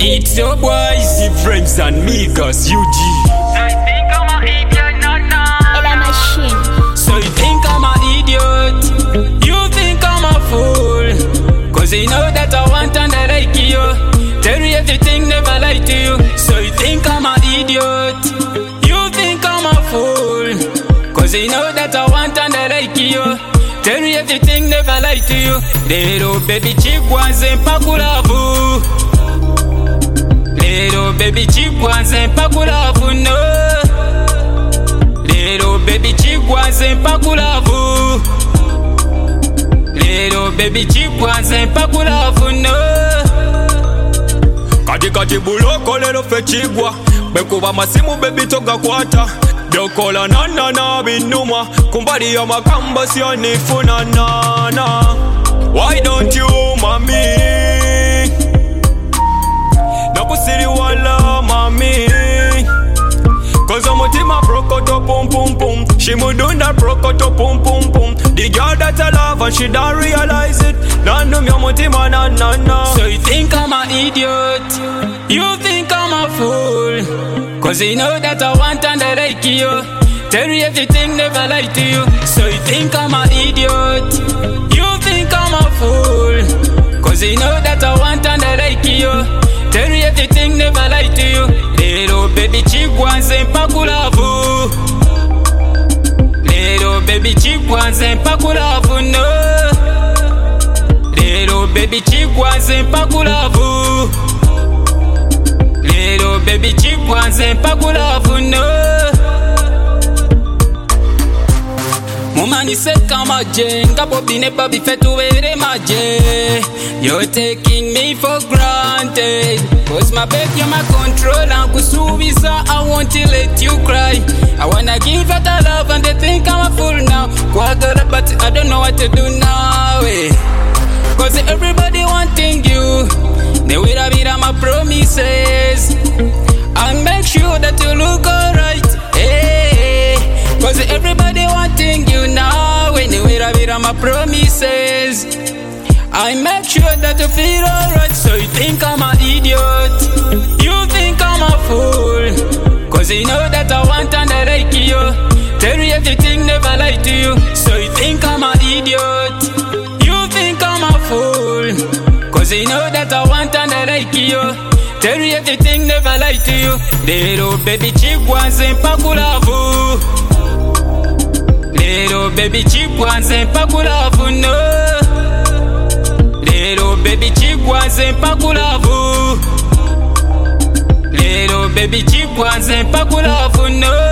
It's your boys, the friends and Migos, UG. So you think I'm a idiot, no. Ella Machine. So you think I'm an idiot? You think I'm a fool? Cause you know that I want and I like you. Tell you everything, never lie to you. So you think I'm an idiot? You think I'm a fool? Cause you know that I want and I like you. Tell you everything, never lie to you. Little baby chikwanze mpakulavu. Little baby chikwanze mpakulavu, no. Little baby chikwanze mpakulavu. Little baby chikwanze mpakulavu, no. Kati buloko lelo fe chigwa. Bekuba masimu baby toga kwata. Dokola na binuma. Kumbali ya makamba siyo nifuna na. Why don't you mami? Nakusiri wala mami. Cause umutima prokoto pum pum pum. She mudunda prokoto pum pum pum. The girl that I love and she don't realize it. Nandum ya mutima na. So you think I'm an idiot? You think I'm a fool? Cause you know that I want and I like you. Tell you everything, never lie to you. So you think I'm an idiot? You think I'm a fool? Cause you know that I want and I like you. Tell you everything, never lie to you. Little baby chikwanze mpakulavu. Little baby chikwanze mpakulavu, no. Little baby chikwanze mpakulavu. Little baby chikwanze mpakulavu, no. Mumani seka maje, ngabo bine babi fetu were maje. You're taking me for granted. Cause my babe, you're my control. And kusubiza, I want to let you cry. I wanna give her the love and they think I'm a fool now. Kwagara, but I don't know what to do now. Cause everybody wanting you. They will have it on my promises. I'll make sure that you look alright. Hey, cause everybody wanting you now. Anyway, I will have my promises. I make sure that you feel alright. So you think I'm an idiot? You think I'm a fool? Cause you know that I want and I like you. Tell you everything, never lie to you. So you think I'm an idiot? You think I'm a fool? Cause you know that I want and I like you. Tell you everything, never lie to you. Little baby chikwanze mpakulavu. Little baby chikwanze mpakulavu, no. Little baby chikwanze mpakulavu. Little baby chikwanze mpakulavu, no.